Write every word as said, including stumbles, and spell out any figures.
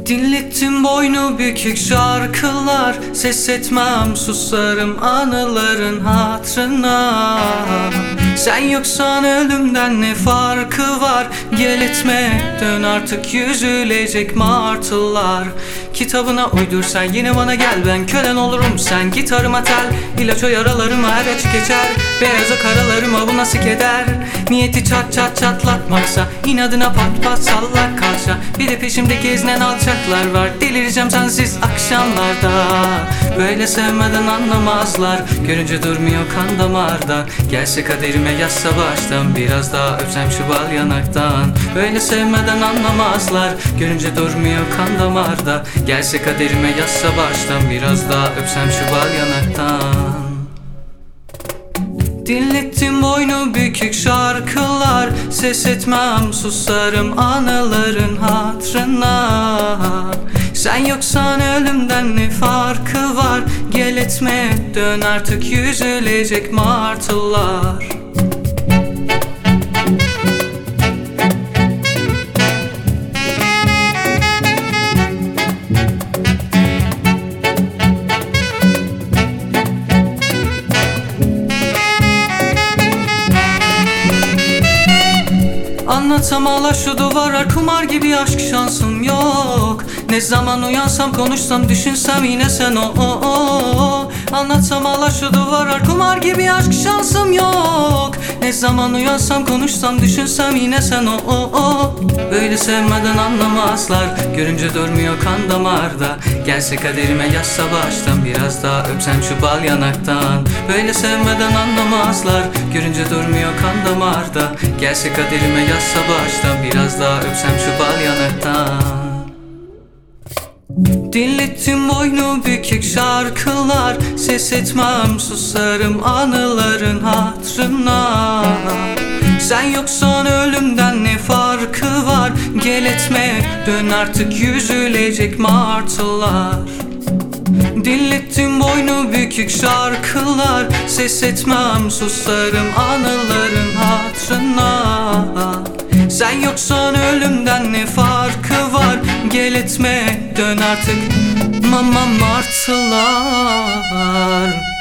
Dinlettim boynu bükük şarkılar, ses etmem susarım anıların hatırına. Sen yoksan ölümden ne farkı var? Gel etme dön artık yüzülecek martılar. Kitabına uydur sen yine bana gel, ben kölen olurum sen gitarıma tel. İlaç o yaralarıma her acı geçer, beyaza karalarıma bu nasıl keder? Niyeti çat çat çatlatmaksa inadına pat pat sallak kalça. Bir de peşimde gezinen alçaklar var, delireceğim sensiz akşamlarda. Böyle sevmeden anlamazlar, görünce durmuyor kan damarda. Gelse kaderime yazsa baştan, biraz daha öpsem şu bal yanaktan. Böyle sevmeden anlamazlar, görünce durmuyor kan damarda. Gelse kaderime yazsa baştan, biraz daha öpsem şu bal yanaktan. Dinlettim boynu bükük şarkılar, ses etmem susarım anıların hatırına. Sen yoksan ölümden ne farkı var? Gel etme dön artık yüzülecek martılar. Anlatsam ağlar şu duvarlar, kumar gibi aşk şansım yok. Ne zaman uyansam konuşsam düşünsem yine sen o, o, o. Anlatsam ağlar şu duvarlar, kumar gibi aşk şansım yok. Ne zaman uyansam konuşsam düşünsem yine sen o, o, o. Böyle sevmeden anlamazlar, görünce durmuyor kan damarda. Gelse kaderime yazsa baştan, biraz daha öpsem şu bal yanaktan. Böyle sevmeden anlamazlar, görünce durmuyor kan damarda. Gelse kaderime yazsa baştan, biraz daha öpsem şu bal yanaktan. Dinlettim boynu bükük şarkılar, ses etmem susarım anıların hatırına. Sen yoksan ölümden ne farkı var? Gel etme dön artık yüzülecek martılar. Dinlettim boynu bükük şarkılar, ses etmem susarım anıların hatırına. Sen yoksan ölümden ne farkı var? Gel etme dön artık mama martılar.